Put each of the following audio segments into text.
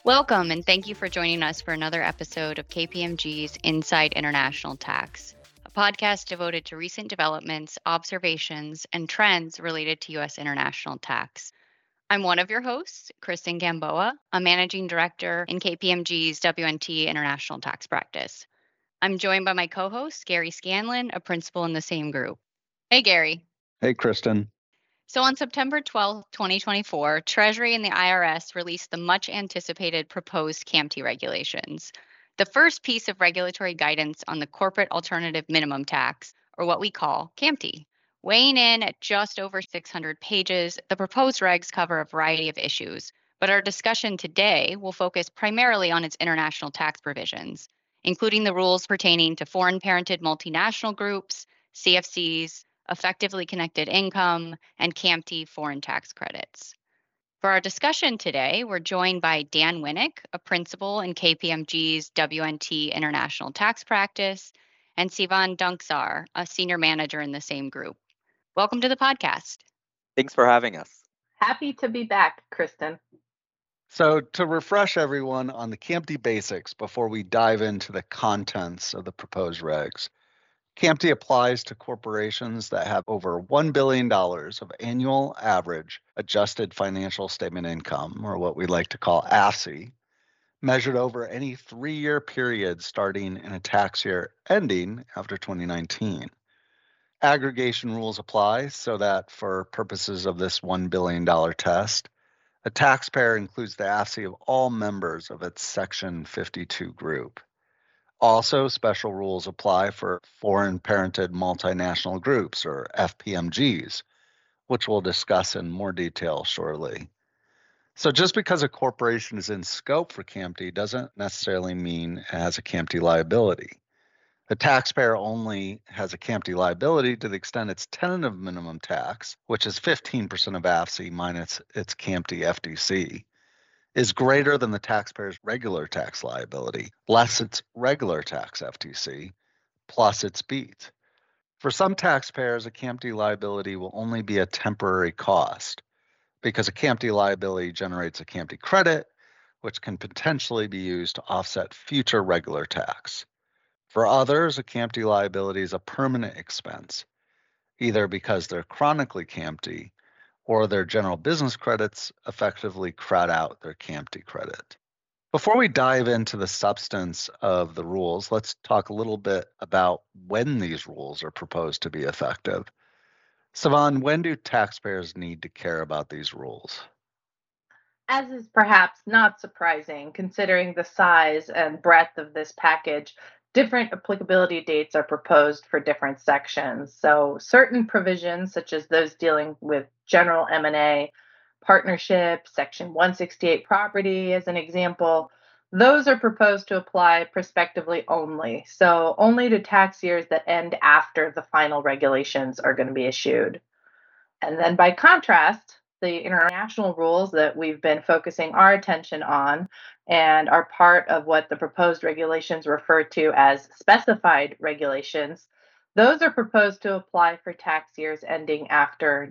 Welcome, and thank you for joining us for another episode of KPMG's Inside International Tax, a podcast devoted to recent developments, observations, and trends related to U.S. international tax. I'm one of your hosts, Kristen Gamboa, a managing director in KPMG's WNT International Tax Practice. I'm joined by my co-host, Gary Scanlon, a principal in the same group. Hey, Gary. Hey, Kristen. So on September 12, 2024, Treasury and the IRS released the much anticipated proposed CAMT regulations, the first piece of regulatory guidance on the corporate alternative minimum tax, or what we call CAMT. Weighing in at just over 600 pages, the proposed regs cover a variety of issues, but our discussion today will focus primarily on its international tax provisions, including the rules pertaining to foreign parented multinational groups, CFCs, effectively connected income, and CAMT foreign tax credits. For our discussion today, we're joined by Dan Winnick, a principal in KPMG's WNT International Tax Practice, and Sivan Dunksar, a senior manager in the same group. Welcome to the podcast. Thanks for having us. Happy to be back, Kristen. So to refresh everyone on the CAMT basics before we dive into the contents of the proposed regs, CAMT applies to corporations that have over $1 billion of annual average adjusted financial statement income, or what we like to call AFSI, measured over any 3-year period starting in a tax year ending after 2019. Aggregation rules apply so that for purposes of this $1 billion test, a taxpayer includes the AFSI of all members of its Section 52 group. Also, special rules apply for foreign parented multinational groups, or FPMGs, which we'll discuss in more detail shortly. So just because a corporation is in scope for CAMT doesn't necessarily mean it has a CAMT liability. The taxpayer only has a CAMT liability to the extent its tentative minimum tax, which is 15% of AFSI minus its CAMT FDC, is greater than the taxpayer's regular tax liability, less its regular tax FTC, plus its BEAT. For some taxpayers, a CAMT liability will only be a temporary cost because a CAMT liability generates a CAMT credit, which can potentially be used to offset future regular tax. For others, a CAMT liability is a permanent expense, either because they're chronically CAMT or their general business credits effectively crowd out their CAMT credit. Before we dive into the substance of the rules, let's talk a little bit about when these rules are proposed to be effective. Sivan, when do taxpayers need to care about these rules? As is perhaps not surprising, considering the size and breadth of this package, different applicability dates are proposed for different sections. So certain provisions, such as those dealing with general M&A, partnership, Section 168 property as an example, those are proposed to apply prospectively only. So only to tax years that end after the final regulations are going to be issued. And then by contrast, the international rules that we've been focusing our attention on and are part of what the proposed regulations refer to as specified regulations, those are proposed to apply for tax years ending after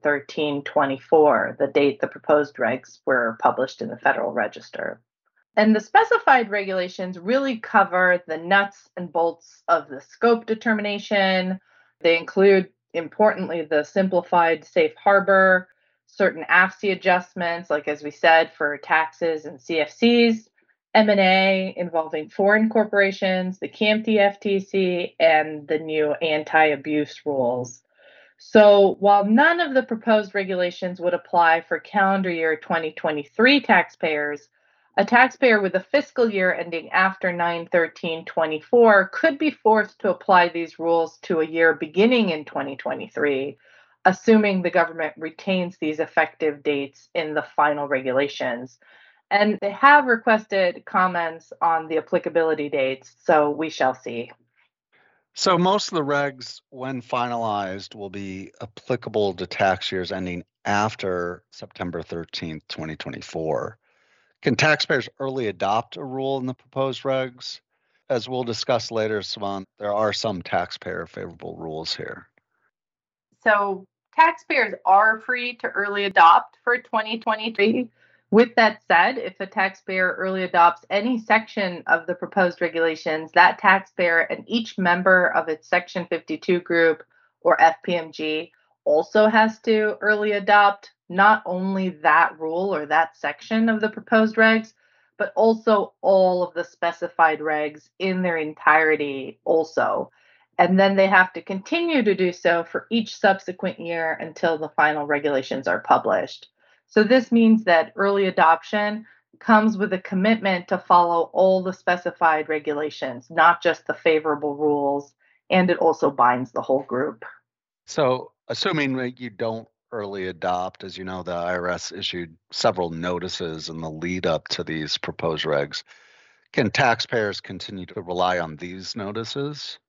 9/13/24, the date the proposed regs were published in the Federal Register. And the specified regulations really cover the nuts and bolts of the scope determination. They include, importantly, the simplified safe harbor, certain AFSI adjustments, like as we said, for taxes and CFCs, M&A involving foreign corporations, the CAMT FTC, and the new anti-abuse rules. So while none of the proposed regulations would apply for calendar year 2023 taxpayers, a taxpayer with a fiscal year ending after 9/13/24 could be forced to apply these rules to a year beginning in 2023, assuming the government retains these effective dates in the final regulations. And they have requested comments on the applicability dates, so we shall see. So most of the regs, when finalized, will be applicable to tax years ending after September 13th, 2024. Can taxpayers early adopt a rule in the proposed regs? As we'll discuss later, Sivan, there are some taxpayer favorable rules here. So taxpayers are free to early adopt for 2023. With that said, if a taxpayer early adopts any section of the proposed regulations, that taxpayer and each member of its Section 52 group or FPMG also has to early adopt not only that rule or that section of the proposed regs, but also all of the specified regs in their entirety also. And then they have to continue to do so for each subsequent year until the final regulations are published. So this means that early adoption comes with a commitment to follow all the specified regulations, not just the favorable rules, and it also binds the whole group. So, assuming that you don't early adopt, as you know, the IRS issued several notices in the lead up to these proposed regs. Can taxpayers continue to rely on these notices?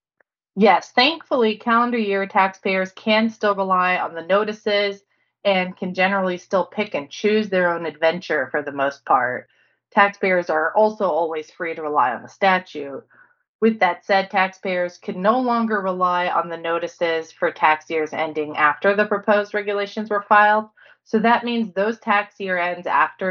Yes, thankfully, calendar year taxpayers can still rely on the notices and can generally still pick and choose their own adventure for the most part. Taxpayers are also always free to rely on the statute. With that said, taxpayers can no longer rely on the notices for tax years ending after the proposed regulations were filed. So that means those tax year ends after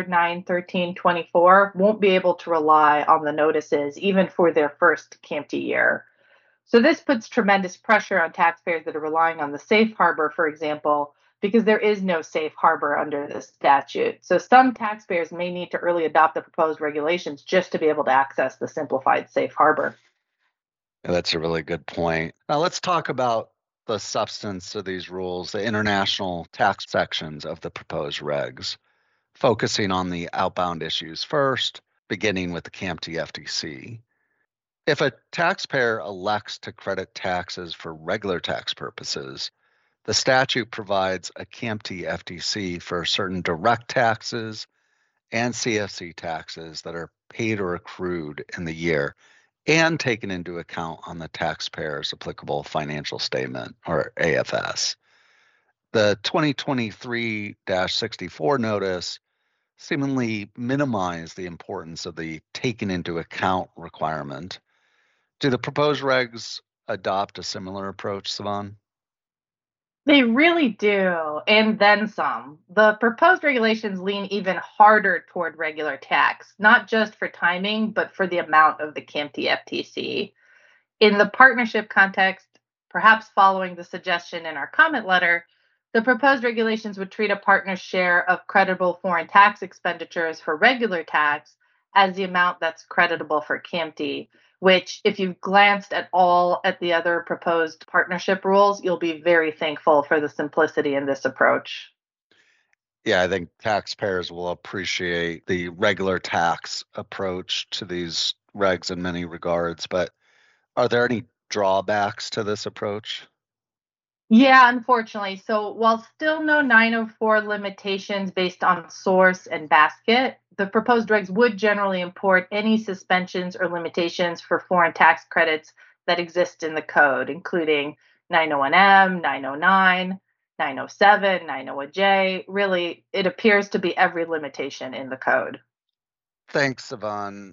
9/13/24 won't be able to rely on the notices even for their first CAMT year. So this puts tremendous pressure on taxpayers that are relying on the safe harbor, for example, because there is no safe harbor under this statute. So some taxpayers may need to early adopt the proposed regulations just to be able to access the simplified safe harbor. Yeah, that's a really good point. Now let's talk about the substance of these rules, the international tax sections of the proposed regs, focusing on the outbound issues first, beginning with the CAMT FTC. If a taxpayer elects to credit taxes for regular tax purposes, the statute provides a CAMT FTC for certain direct taxes and CFC taxes that are paid or accrued in the year and taken into account on the taxpayer's applicable financial statement, or AFS. The 2023-64 notice seemingly minimized the importance of the taken into account requirement. Do the proposed regs adopt a similar approach, Sivan? They really do, and then some. The proposed regulations lean even harder toward regular tax, not just for timing, but for the amount of the CAMT FTC. In the partnership context, perhaps following the suggestion in our comment letter, the proposed regulations would treat a partner's share of creditable foreign tax expenditures for regular tax as the amount that's creditable for CAMT, which, if you've glanced at all at the other proposed partnership rules, you'll be very thankful for the simplicity in this approach. Yeah, I think taxpayers will appreciate the regular tax approach to these regs in many regards, but are there any drawbacks to this approach? Yeah, unfortunately. So while still no 904 limitations based on source and basket, the proposed regs would generally import any suspensions or limitations for foreign tax credits that exist in the code, including 901M, 909, 907, 901J. Really, it appears to be every limitation in the code. Thanks, Sivan.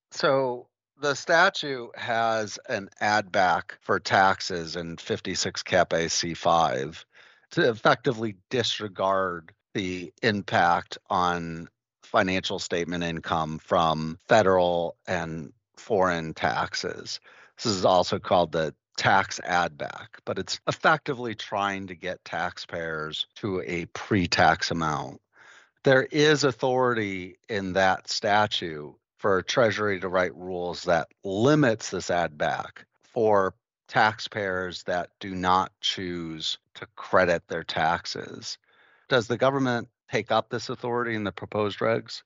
So the statute has an add back for taxes in 56 Cap A C5 to effectively disregard the impact on financial statement income from federal and foreign taxes. This is also called the tax add back, but it's effectively trying to get taxpayers to a pre-tax amount. There is authority in that statute for Treasury to write rules that limits this add back for taxpayers that do not choose to credit their taxes. Does the government take up this authority in the proposed regs?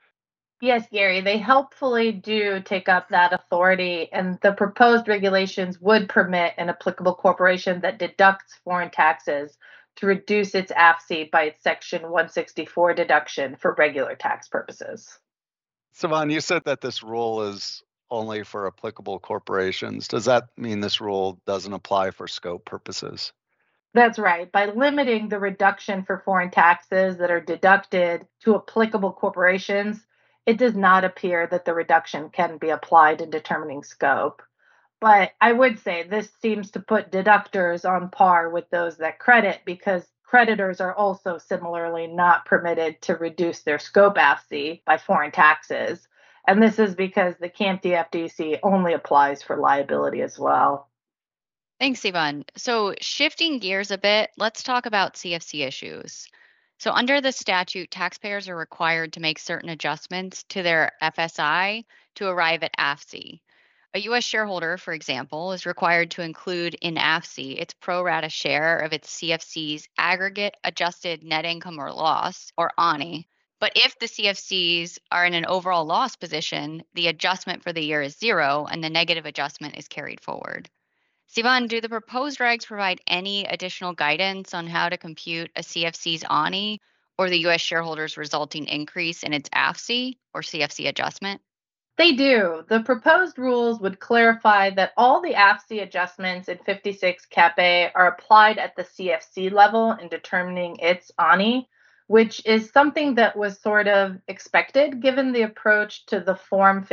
Yes, Gary, they helpfully do take up that authority, and the proposed regulations would permit an applicable corporation that deducts foreign taxes to reduce its AFC by its Section 164 deduction for regular tax purposes. Sivan, you said that this rule is only for applicable corporations. Does that mean this rule doesn't apply for scope purposes? That's right. By limiting the reduction for foreign taxes that are deducted to applicable corporations, it does not appear that the reduction can be applied in determining scope. But I would say this seems to put deductors on par with those that credit because creditors are also similarly not permitted to reduce their scope AFC by foreign taxes. And this is because the CAMT FDC only applies for liability as well. Thanks, Yvonne. So, shifting gears a bit, let's talk about CFC issues. So, under the statute, taxpayers are required to make certain adjustments to their FSI to arrive at AFC. A U.S. shareholder, for example, is required to include in AFC its pro rata share of its CFC's aggregate adjusted net income or loss, or ANI. But if the CFCs are in an overall loss position, the adjustment for the year is zero and the negative adjustment is carried forward. Sivan, do the proposed regs provide any additional guidance on how to compute a CFC's ANI or the U.S. shareholders' resulting increase in its AFC or CFC adjustment? They do. The proposed rules would clarify that all the AFC adjustments in 56 Cap A are applied at the CFC level in determining its ANI, which is something that was sort of expected given the approach to the Form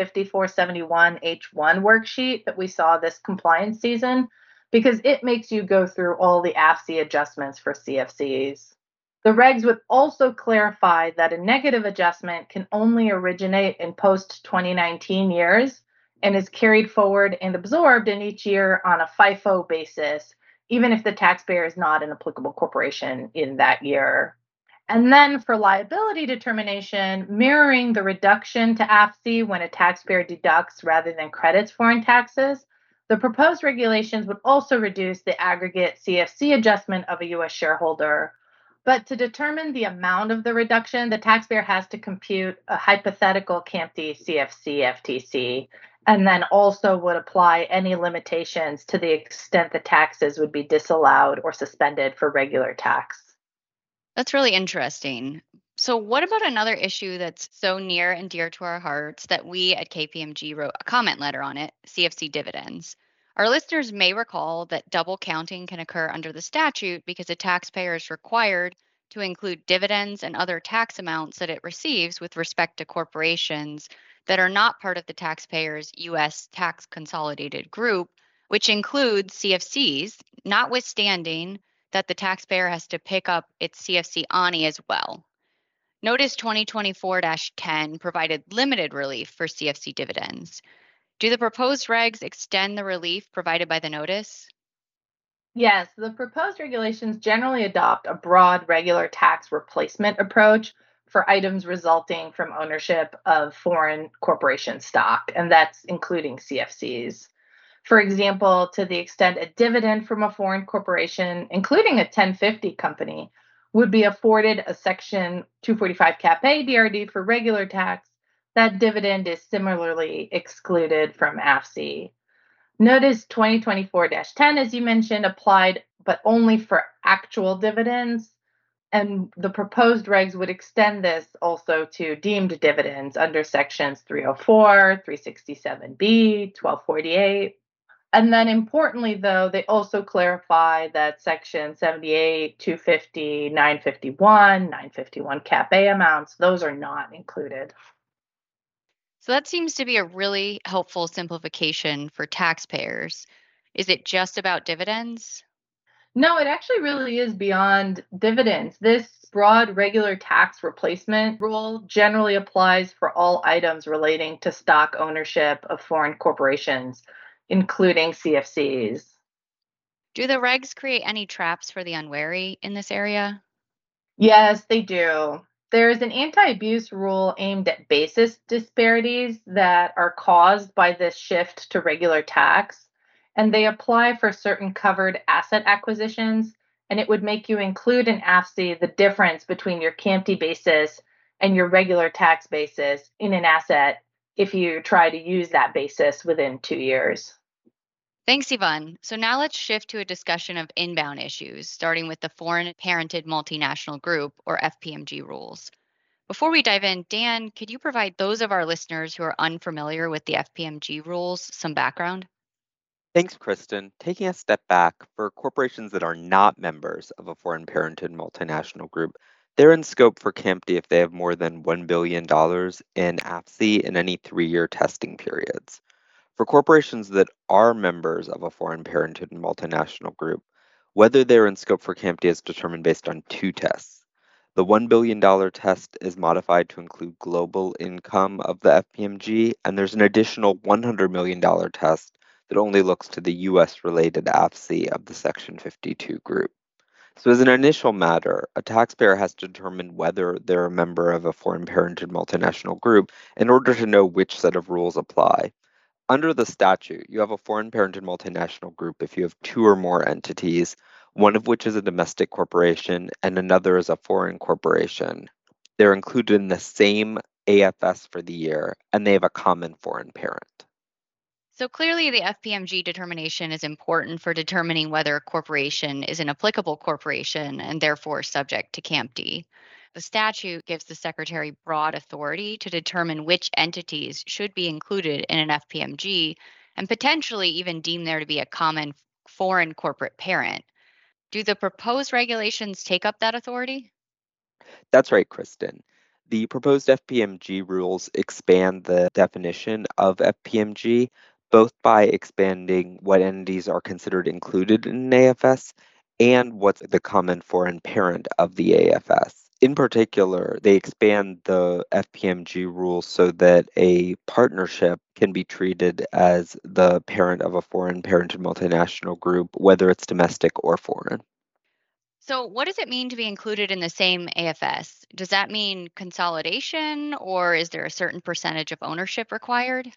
5471 H1 worksheet that we saw this compliance season, because it makes you go through all the AFC adjustments for CFCs. The regs would also clarify that a negative adjustment can only originate in post 2019 years and is carried forward and absorbed in each year on a FIFO basis, even if the taxpayer is not an applicable corporation in that year. And then for liability determination, mirroring the reduction to AFC when a taxpayer deducts rather than credits foreign taxes, the proposed regulations would also reduce the aggregate CFC adjustment of a U.S. shareholder. But to determine the amount of the reduction, the taxpayer has to compute a hypothetical CAMT CFC FTC, and then also would apply any limitations to the extent the taxes would be disallowed or suspended for regular tax. That's really interesting. So, what about another issue that's so near and dear to our hearts that we at KPMG wrote a comment letter on it, CFC dividends? Our listeners may recall that double counting can occur under the statute because a taxpayer is required to include dividends and other tax amounts that it receives with respect to corporations that are not part of the taxpayer's U.S. tax consolidated group, which includes CFCs, notwithstanding that the taxpayer has to pick up its CFC ANI as well. Notice 2024-10 provided limited relief for CFC dividends. Do the proposed regs extend the relief provided by the notice? Yes, the proposed regulations generally adopt a broad regular tax replacement approach for items resulting from ownership of foreign corporation stock, and that's including CFCs. For example, to the extent a dividend from a foreign corporation, including a 1050 company, would be afforded a Section 245 Cap A DRD for regular tax, that dividend is similarly excluded from AFC. Notice 2024-10, as you mentioned, applied, but only for actual dividends. And the proposed regs would extend this also to deemed dividends under sections 304, 367B, 1248. And then importantly, though, they also clarify that section 78, 250, 951, 951 Cap A amounts, those are not included. So that seems to be a really helpful simplification for taxpayers. Is it just about dividends? No, it actually really is beyond dividends. This broad regular tax replacement rule generally applies for all items relating to stock ownership of foreign corporations, including CFCs. Do the regs create any traps for the unwary in this area? Yes, they do. There is an anti abuse rule aimed at basis disparities that are caused by this shift to regular tax, and they apply for certain covered asset acquisitions. And it would make you include in AFC the difference between your CAMT basis and your regular tax basis in an asset if you try to use that basis within 2 years. Thanks, Yvonne. So now let's shift to a discussion of inbound issues, starting with the Foreign Parented Multinational Group, or FPMG rules. Before we dive in, Dan, could you provide those of our listeners who are unfamiliar with the FPMG rules some background? Thanks, Kristen. Taking a step back, for corporations that are not members of a foreign parented multinational group, they're in scope for CAMT if they have more than $1 billion in AFC in any 3-year testing periods. For corporations that are members of a foreign parented multinational group, Whether they're in scope for CAMT is determined based on two tests. The $1 billion test is modified to include global income of the FPMG, and there's an additional $100 million test that only looks to the US-related AFC of the Section 52 group. So as an initial matter, a taxpayer has to determine whether they're a member of a foreign parented multinational group in order to know which set of rules apply. Under the statute, you have a foreign parented multinational group if you have two or more entities, one of which is a domestic corporation and another is a foreign corporation. They're included in the same AFS for the year, and they have a common foreign parent. So clearly, the FPMG determination is important for determining whether a corporation is an applicable corporation and therefore subject to CAMT. The statute gives the Secretary broad authority to determine which entities should be included in an FPMG and potentially even deem there to be a common foreign corporate parent. Do the proposed regulations take up that authority? That's right, Kristen. The proposed FPMG rules expand the definition of FPMG, both by expanding what entities are considered included in an AFS and what's the common foreign parent of the AFS. In particular, they expand the FPMG rules so that a partnership can be treated as the parent of a foreign parented multinational group, whether it's domestic or foreign. So, what does it mean to be included in the same AFS? Does that mean consolidation, or is there a certain percentage of ownership required?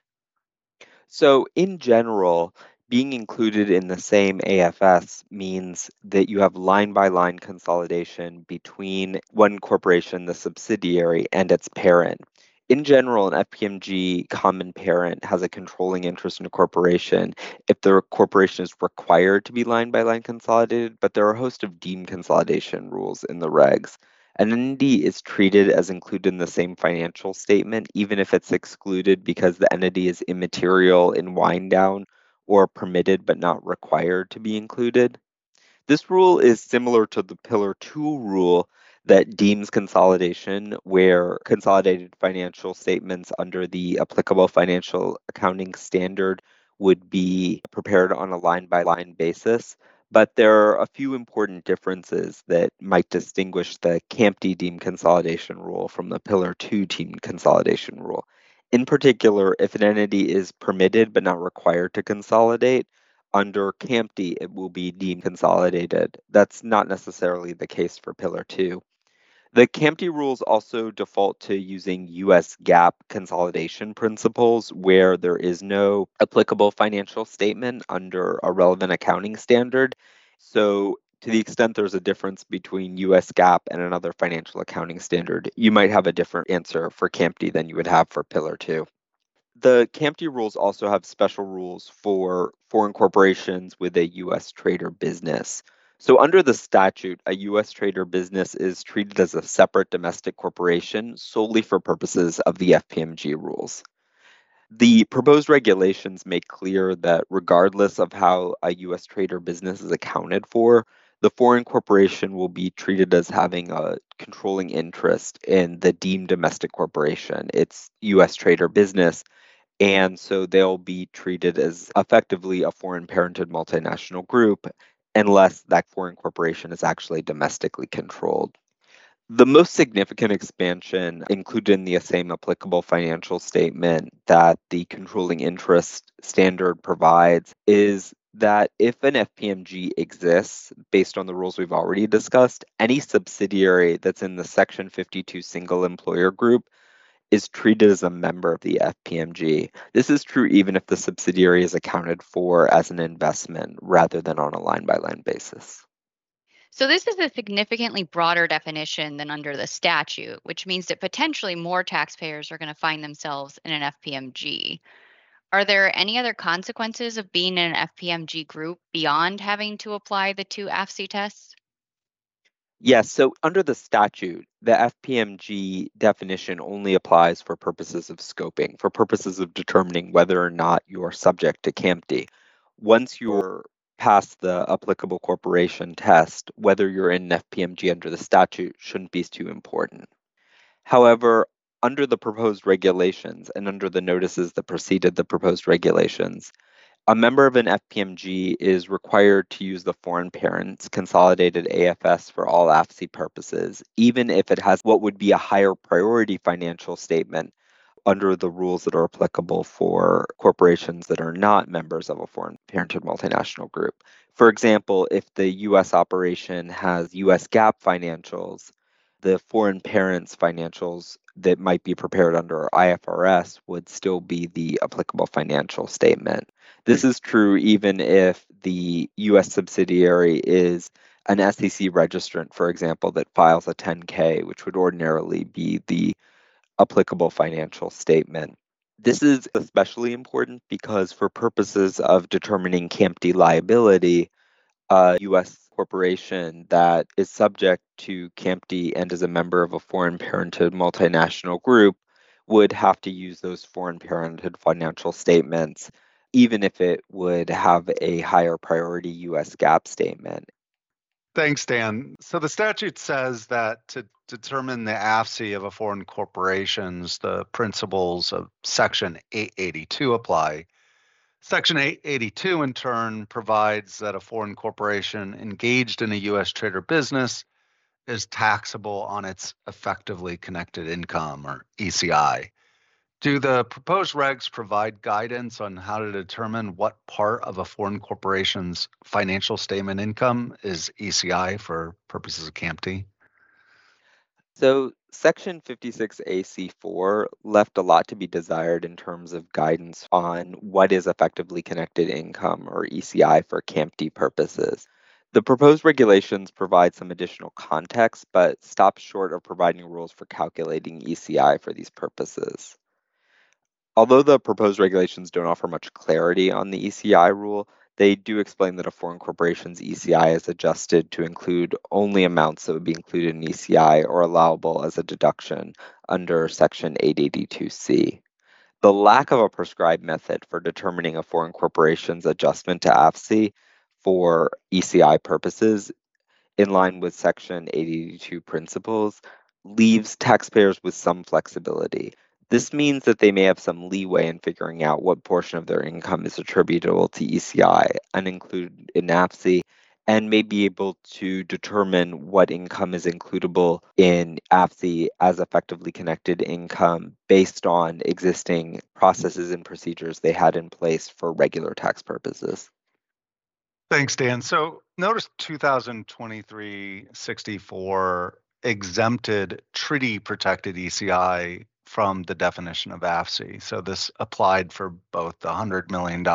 So, in general, being included in the same AFS means that you have line by line consolidation between one corporation, the subsidiary, and its parent. In general, an FPMG common parent has a controlling interest in a corporation if the corporation is required to be line by line consolidated, but there are a host of deemed consolidation rules in the regs. An entity is treated as included in the same financial statement, even if it's excluded because the entity is immaterial in wind down or permitted but not required to be included. This rule is similar to the Pillar 2 rule that deems consolidation, where consolidated financial statements under the applicable financial accounting standard would be prepared on a line by line basis. But there are a few important differences that might distinguish the CAMT deemed consolidation rule from the Pillar 2 deemed consolidation rule. In particular, if an entity is permitted but not required to consolidate, under CAMT, it will be deemed consolidated. That's not necessarily the case for Pillar 2. The CAMT rules also default to using US GAAP consolidation principles where there is no applicable financial statement under a relevant accounting standard. So, to the extent there's a difference between US GAAP and another financial accounting standard, you might have a different answer for CAMT than you would have for Pillar 2. The CAMT rules also have special rules for foreign corporations with a U.S. trade or business. So, under the statute, a U.S. trade or business is treated as a separate domestic corporation solely for purposes of the FPMG rules. The proposed regulations make clear that regardless of how a U.S. trade or business is accounted for, the foreign corporation will be treated as having a controlling interest in the deemed domestic corporation, its U.S. trade or business, and so they'll be treated as effectively a foreign parented multinational group unless that foreign corporation is actually domestically controlled. The most significant expansion included in the same applicable financial statement that the controlling interest standard provides is that if an FPMG exists based on the rules we've already discussed, any subsidiary that's in the Section 52 single employer group is treated as a member of the FPMG. This is true even if the subsidiary is accounted for as an investment rather than on a line by line basis. So, this is a significantly broader definition than under the statute, which means that potentially more taxpayers are going to find themselves in an FPMG. Are there any other consequences of being in an FPMG group beyond having to apply the two AFC tests? Yes, so under the statute, the FPMG definition only applies for purposes of scoping, for purposes of determining whether or not you're subject to CAMT. Once you're past the applicable corporation test, whether you're in an FPMG under the statute shouldn't be too important. However, under the proposed regulations and under the notices that preceded the proposed regulations, A member of an FPMG is required to use the foreign parent's consolidated AFS for all AFC purposes, even if it has what would be a higher priority financial statement under the rules that are applicable for corporations that are not members of a foreign parented multinational group. For example, if the US operation has US GAAP financials, the foreign parent's financials that might be prepared under IFRS would still be the applicable financial statement. This is true even if the US subsidiary is an SEC registrant, for example, that files a 10K, which would ordinarily be the applicable financial statement. This is especially important because for purposes of determining CAMT liability, a U.S. corporation that is subject to CAMT and is a member of a foreign parented multinational group would have to use those foreign parented financial statements, even if it would have a higher priority U.S. GAAP statement. Thanks, Dan. So the statute says that to determine the AFC of a foreign corporations, the principles of Section 882 apply. Section 882, in turn, provides that a foreign corporation engaged in a U.S. trade or business is taxable on its effectively connected income, or ECI. Do the proposed regs provide guidance on how to determine what part of a foreign corporation's financial statement income is ECI for purposes of CAMT? So, Section 56AC4 left a lot to be desired in terms of guidance on what is effectively connected income, or ECI, for CAMT purposes. The proposed regulations provide some additional context, but stop short of providing rules for calculating ECI for these purposes. Although the proposed regulations don't offer much clarity on the ECI rule, they do explain that a foreign corporation's ECI is adjusted to include only amounts that would be included in ECI or allowable as a deduction under Section 882C. The lack of a prescribed method for determining a foreign corporation's adjustment to AFC for ECI purposes, in line with Section 882 principles, leaves taxpayers with some flexibility. This means that they may have some leeway in figuring out what portion of their income is attributable to ECI and included in AFC, and may be able to determine what income is includable in AFC as effectively connected income based on existing processes and procedures they had in place for regular tax purposes. Thanks, Dan. So notice 2023-64 exempted treaty-protected ECI from the definition of AFC. So this applied for both the $100 million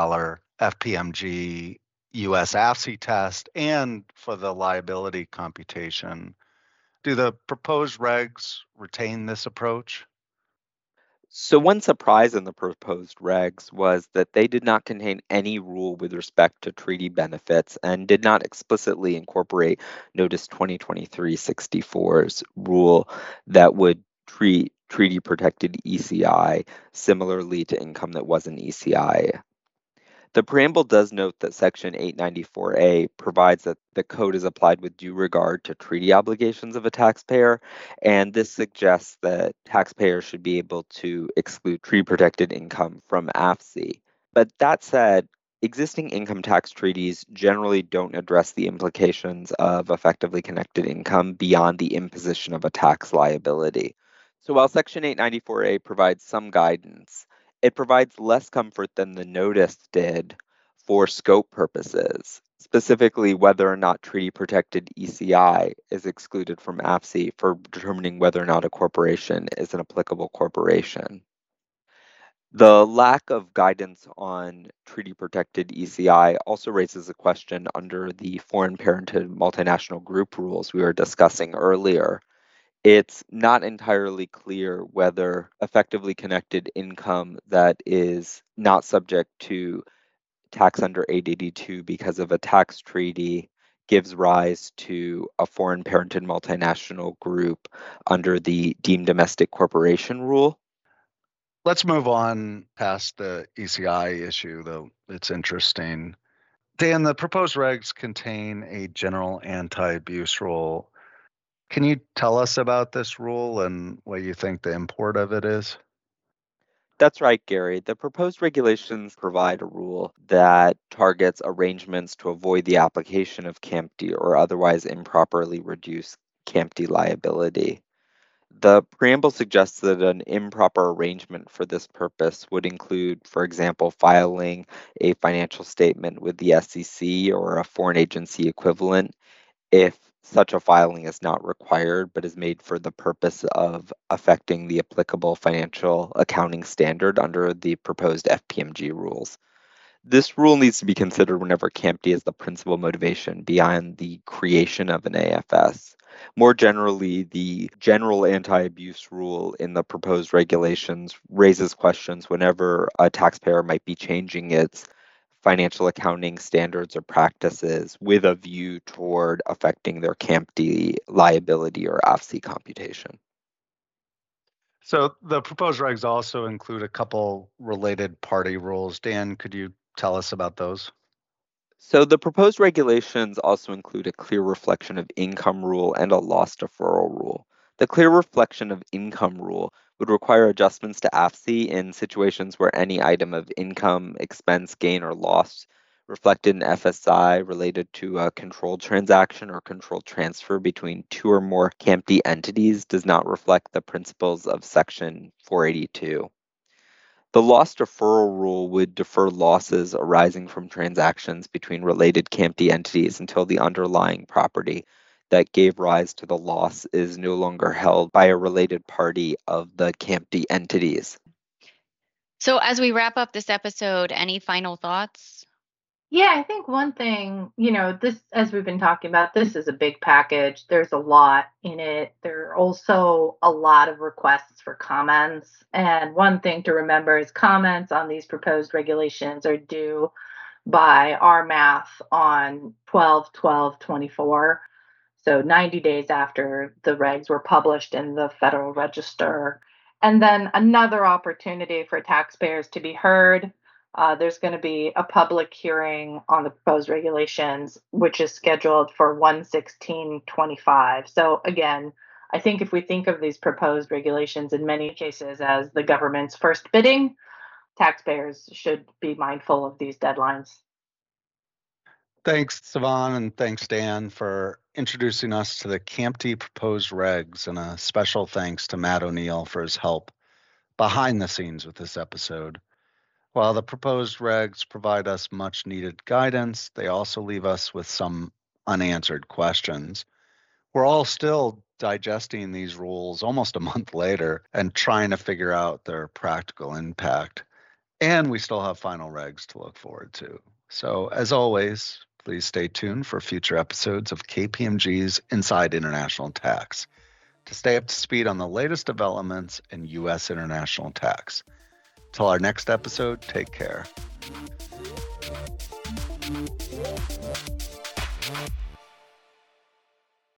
FPMG US AFC test and for the liability computation. Do the proposed regs retain this approach? So one surprise in the proposed regs was that they did not contain any rule with respect to treaty benefits and did not explicitly incorporate Notice 2023-64's rule that would treat treaty-protected ECI similarly to income that wasn't ECI. The preamble does note that Section 894A provides that the code is applied with due regard to treaty obligations of a taxpayer, and this suggests that taxpayers should be able to exclude treaty-protected income from AFC. But that said, existing income tax treaties generally don't address the implications of effectively connected income beyond the imposition of a tax liability. So while Section 894A provides some guidance, it provides less comfort than the notice did for scope purposes, specifically whether or not treaty-protected ECI is excluded from AFC for determining whether or not a corporation is an applicable corporation. The lack of guidance on treaty-protected ECI also raises a question under the foreign parented multinational group rules we were discussing earlier. It's not entirely clear whether effectively connected income that is not subject to tax under 882 because of a tax treaty gives rise to a foreign parented multinational group under the deemed domestic corporation rule. Let's move on past the ECI issue, though it's interesting. Dan, the proposed regs contain a general anti-abuse rule. Can you tell us about this rule and what you think the import of it is? That's right, Gary. The proposed regulations provide a rule that targets arrangements to avoid the application of CAMPTE or otherwise improperly reduce CAMPTE liability. The preamble suggests that an improper arrangement for this purpose would include, for example, filing a financial statement with the SEC or a foreign agency equivalent if such a filing is not required but is made for the purpose of affecting the applicable financial accounting standard under the proposed FPMG rules. This rule needs to be considered whenever CAMPTE is the principal motivation behind the creation of an AFS. More generally, the general anti-abuse rule in the proposed regulations raises questions whenever a taxpayer might be changing its financial accounting standards or practices with a view toward affecting their CAMPTE liability or AFC computation. So the proposed regs also include a couple related party rules. Dan, could you tell us about those? So the proposed regulations also include a clear reflection of income rule and a loss deferral rule. The clear reflection of income rule would require adjustments to AFC in situations where any item of income, expense, gain, or loss reflected in FSI related to a controlled transaction or controlled transfer between two or more CAMPTE entities does not reflect the principles of Section 482. The loss deferral rule would defer losses arising from transactions between related CAMPTE entities until the underlying property that gave rise to the loss is no longer held by a related party of the CAMPTE entities. So as we wrap up this episode, any final thoughts? Yeah, I think one thing, this, as we've been talking about, this is a big package. There's a lot in it. There are also a lot of requests for comments. And one thing to remember is comments on these proposed regulations are due by our math on 12/12/24. So 90 days after the regs were published in the Federal Register. And then another opportunity for taxpayers to be heard. There's going to be a public hearing on the proposed regulations, which is scheduled for 1/16/25. So again, I think if we think of these proposed regulations in many cases as the government's first bidding, taxpayers should be mindful of these deadlines. Thanks, Sivan, and thanks, Dan, for introducing us to the CAMPTE proposed regs, and a special thanks to Matt O'Neill for his help behind the scenes with this episode. While the proposed regs provide us much needed guidance, they also leave us with some unanswered questions. We're all still digesting these rules almost a month later and trying to figure out their practical impact. And we still have final regs to look forward to. So as always, please stay tuned for future episodes of KPMG's Inside International Tax to stay up to speed on the latest developments in U.S. international tax. Till our next episode, take care.